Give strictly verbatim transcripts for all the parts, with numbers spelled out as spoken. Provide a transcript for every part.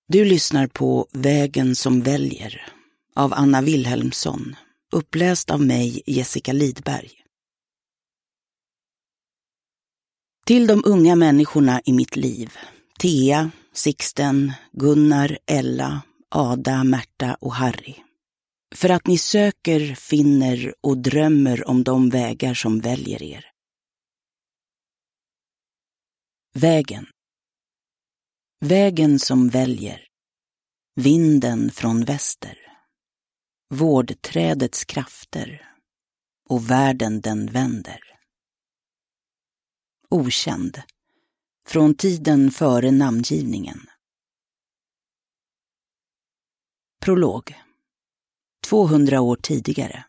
Du lyssnar på Vägen som väljer av Anna Wilhelmsson, uppläst av mig, Jessica Lidberg. Till de unga människorna i mitt liv, Thea, Sixten, Gunnar, Ella, Ada, Märta och Harry. För att ni söker, finner och drömmer om de vägar som väljer er. Vägen. Vägen som väljer. Vinden från väster. Vårdträdets krafter. Och världen den vänder. Okänd. Från tiden före namngivningen. Prolog. tvåhundra år tidigare.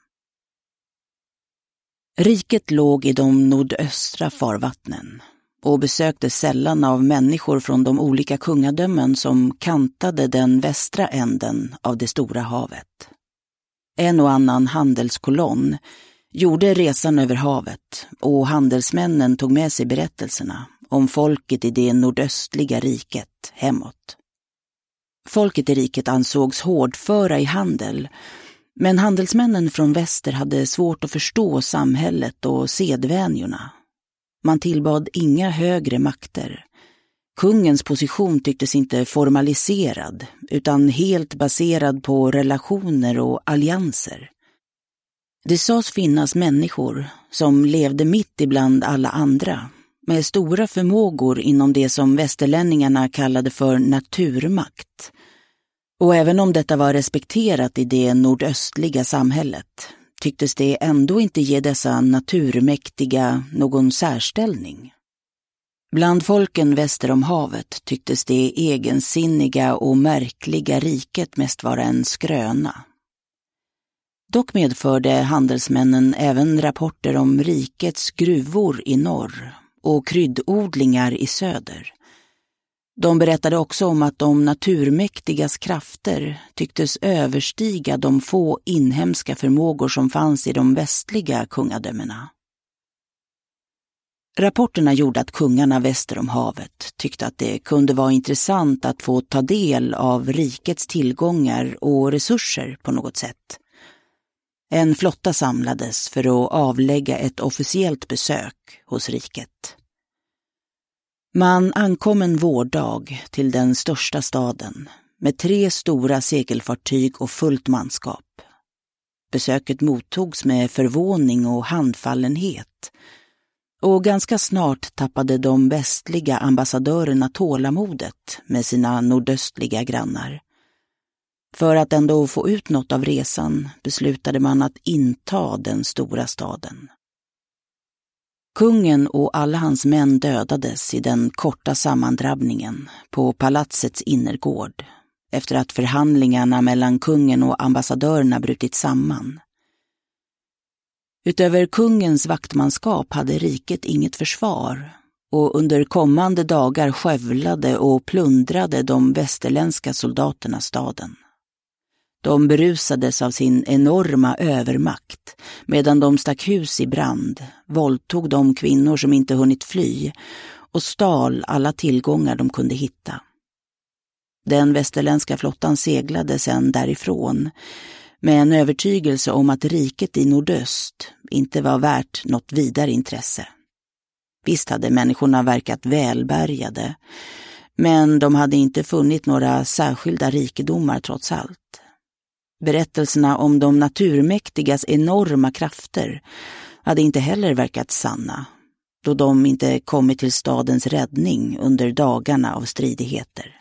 Riket låg i de nordöstra farvattnen och besöktes sällan av människor från de olika kungadömen som kantade den västra änden av det stora havet. En och annan handelskolonn gjorde resan över havet och handelsmännen tog med sig berättelserna om folket i det nordöstliga riket hemåt. Folket i riket ansågs hårdföra i handel, men handelsmännen från väster hade svårt att förstå samhället och sedvänjorna. Man tillbad inga högre makter. Kungens position tycktes inte formaliserad, utan helt baserad på relationer och allianser. Det sades finnas människor som levde mitt ibland alla andra, med stora förmågor inom det som västerlänningarna kallade för naturmakt. Och även om detta var respekterat i det nordöstliga samhället, tycktes det ändå inte ge dessa naturmäktiga någon särställning. Bland folken väster om havet tycktes det egensinniga och märkliga riket mest vara en skröna. Dock medförde handelsmännen även rapporter om rikets gruvor i norr och kryddodlingar i söder. De berättade också om att de naturmäktigas krafter tycktes överstiga de få inhemska förmågor som fanns i de västliga kungadömena. Rapporterna gjorde att kungarna väster om havet tyckte att det kunde vara intressant att få ta del av rikets tillgångar och resurser på något sätt. En flotta samlades för att avlägga ett officiellt besök hos riket. Man ankom en vårdag till den största staden med tre stora segelfartyg och fullt manskap. Besöket mottogs med förvåning och handfallenhet, och ganska snart tappade de västliga ambassadörerna tålamodet med sina nordöstliga grannar. För att ändå få ut något av resan beslutade man att inta den stora staden. Kungen och alla hans män dödades i den korta sammandrabbningen på palatsets innergård efter att förhandlingarna mellan kungen och ambassadörerna brutit samman. Utöver kungens vaktmanskap hade riket inget försvar, och under kommande dagar skövlade och plundrade de västerländska soldaterna staden. De berusades av sin enorma övermakt, medan de stack hus i brand, våldtog de kvinnor som inte hunnit fly och stal alla tillgångar de kunde hitta. Den västerländska flottan seglade sedan därifrån, med en övertygelse om att riket i nordöst inte var värt något vidare intresse. Visst hade människorna verkat välbärgade, men de hade inte funnit några särskilda rikedomar trots allt. Berättelserna om de naturmäktigas enorma krafter hade inte heller verkat sanna, då de inte kommit till stadens räddning under dagarna av stridigheter.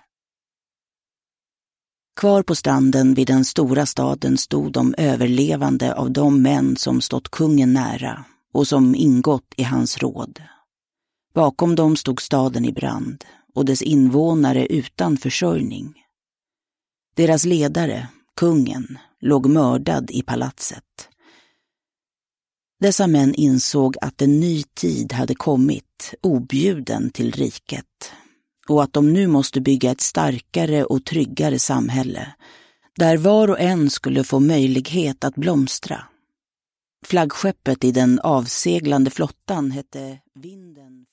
Kvar på stranden vid den stora staden stod de överlevande av de män som stått kungen nära och som ingått i hans råd. Bakom dem stod staden i brand och dess invånare utan försörjning. Deras ledare, kungen, låg mördad i palatset. Dessa män insåg att en ny tid hade kommit, objuden till riket, och att de nu måste bygga ett starkare och tryggare samhälle, där var och en skulle få möjlighet att blomstra. Flaggskeppet i den avseglande flottan hette Vinden